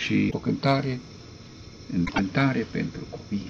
și o cântare, cântare pentru copii.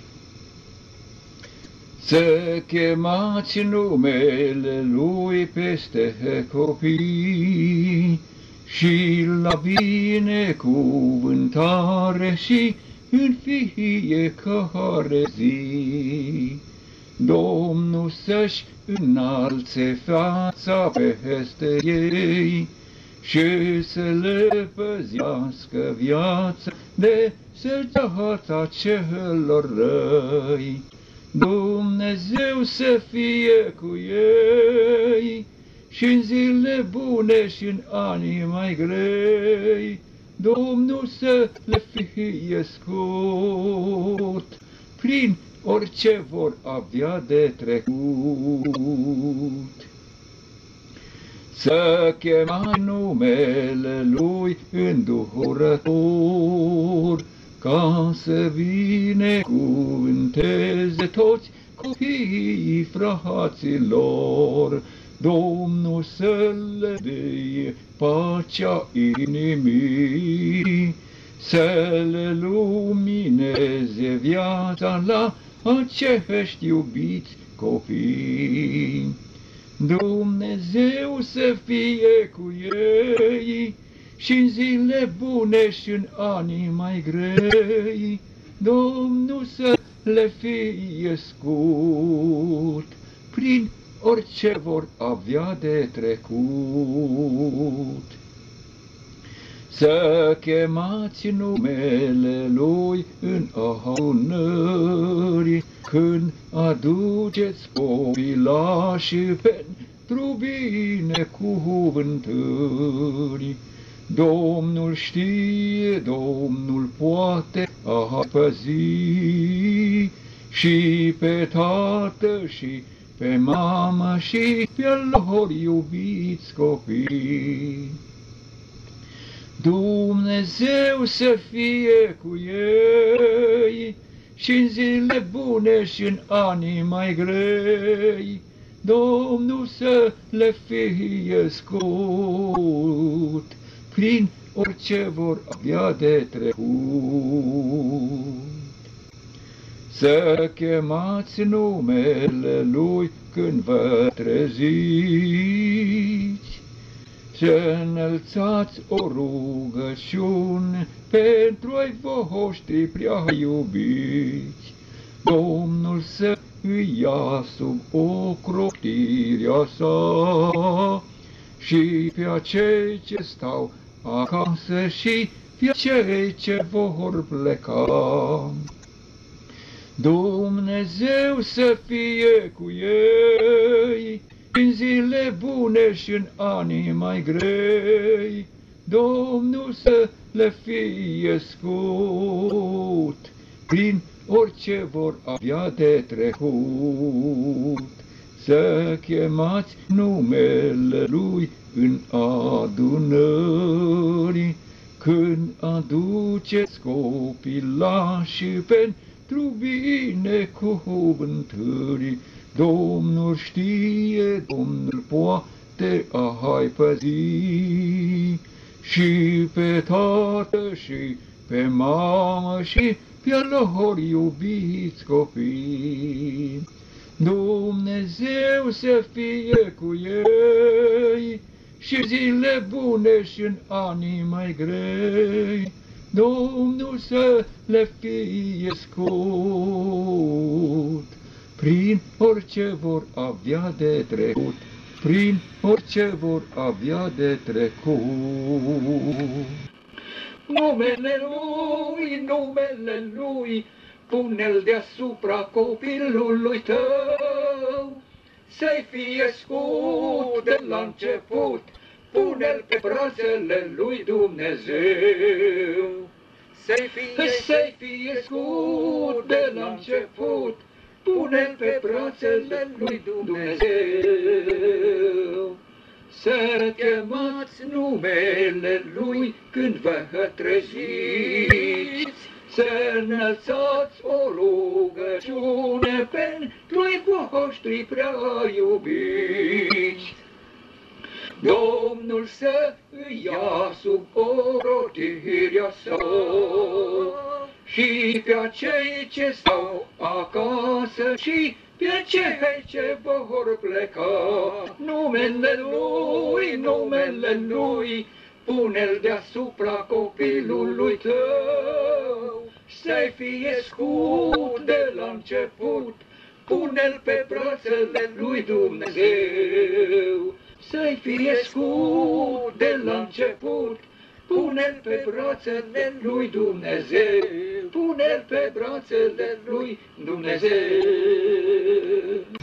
Să chemați numele Lui peste copii și la binecuvântare și în fiecare zi. Domnul să-și înalțe fața peste ei și să le păzească viața de săgeata celor răi. Dumnezeu să fie cu ei și în zile bune și în anii mai grei. Domnul să le fie scurt prin orice vor avea de trecut. Să chema numele Lui îndurător, ca să binecuvânteze toți copiii fraților. Domnul să le dea pacea inimii, să le lumineze viața la acești iubiți copii. Dumnezeu să fie cu ei și în zile bune și în anii mai grei. Domnul să le fie scurt prin orice vor avea de trecut. Să chemați numele Lui în adunări, când aduceți copilașii pentru binecuvântări. Domnul știe, Domnul poate a păzi și pe tată și pe mamă și pe lor iubiți copii. Dumnezeu să fie cu ei și în zile bune și în anii mai grei. Domnul să le fie scurt prin orice vor avea de trecut. Să chemați numele Lui când vă treziți, să înălțați o rugăciune pentru ai voștri prea iubiți. Domnul să îi ia sub ocrotirea sa și pe acei ce stau acasă și pe acei ce vor pleca. Dumnezeu să fie cu ei în zile bune și în anii mai grei. Domnul să le fie scurt prin orice vor avea de trecut. Să chemați numele Lui în adunări, când aduceți copilașii pentru binecuvântări. Domnul știe, Domnul poate a-i păzi și pe tată și pe mamă și pe lor iubiți copii. Dumnezeu să fie cu ei și zile bune și în anii mai grei. Domnul să le fie scurt prin orice vor avea de trecut, prin orice vor avea de trecut. Numele Lui, pune-l deasupra copilului tău, să-i fie scurt de la început, pune-l pe brațele lui Dumnezeu. Să-i fie scurt de la început, pune-l pe brațele lui Dumnezeu. Să chemați numele Lui când vă treziți, să înălțați o rugăciune pentru-i voștri prea iubiți. Domnul să îi ia sub orotirea sa și pe acei ce stau acasă și pe cei ce vor pleca. Numele Lui, pune-l deasupra copilului tău, să-i fie scut de la început, pune-l pe brațele lui Dumnezeu. Să-i fie scut de la început, pune-l pe brațele lui Dumnezeu, pune-l pe brațele lui Dumnezeu.